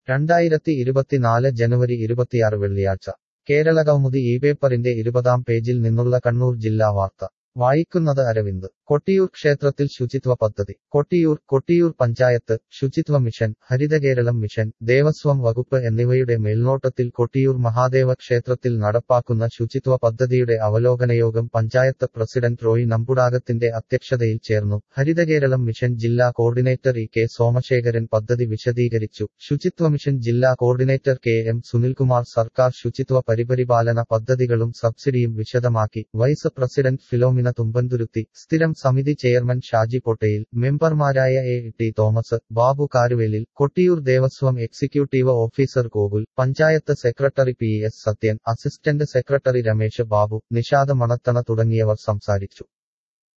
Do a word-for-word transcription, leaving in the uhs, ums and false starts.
രണ്ടായിരത്തി ഇരുപത്തിനാല് ജനുവരി ഇരുപത്തിയാറ് വെള്ളിയാഴ്ച കേരളകൗമുദി ഈ പേപ്പറിന്റെ ഇരുപതാം പേജിൽ നിന്നുള്ള കണ്ണൂർ ജില്ലാ വാർത്ത വായിക്കുന്നത് അരവിന്ദ്. കൊട്ടിയൂർ ക്ഷേത്രത്തിൽ ശുചിത്വ പദ്ധതി. കൊട്ടിയൂർ കൊട്ടിയൂർ പഞ്ചായത്ത്, ശുചിത്വ മിഷൻ, ഹരിതകേരളം മിഷൻ, ദേവസ്വം വകുപ്പ് എന്നിവയുടെ മേൽനോട്ടത്തിൽ കൊട്ടിയൂർ മഹാദേവ ക്ഷേത്രത്തിൽ നടപ്പാക്കുന്ന ശുചിത്വ പദ്ധതിയുടെ അവലോകനയോഗം പഞ്ചായത്ത് പ്രസിഡന്റ് റോയി നമ്പുടാകത്തിന്റെ അധ്യക്ഷതയിൽ ചേർന്നു. ഹരിതകേരളം മിഷൻ ജില്ലാ കോർഡിനേറ്റർ ഇ കെ സോമശേഖരൻ പദ്ധതി വിശദീകരിച്ചു. ശുചിത്വ മിഷൻ ജില്ലാ കോർഡിനേറ്റർ കെ എം സുനിൽകുമാർ സർക്കാർ ശുചിത്വ പരിപരിപാലന പദ്ധതികളും സബ്സിഡിയും വിശദമാക്കി. വൈസ് പ്രസിഡന്റ് ഫിലോമിന തുമ്പന്തുരുത്തി, സ്ഥിരം സമിതി ചെയർമാൻ ഷാജി പൊട്ടയിൽ, മെമ്പർമാരായ A T Thomas, Babu Karuvelil, Kottiyoor Devaswom executive officer Gokul, panchayat secretary P S Sathyan, assistant secretary Ramesh Babu, Nishad Manathana തുടങ്ങിയവർ സംസാരിച്ചു.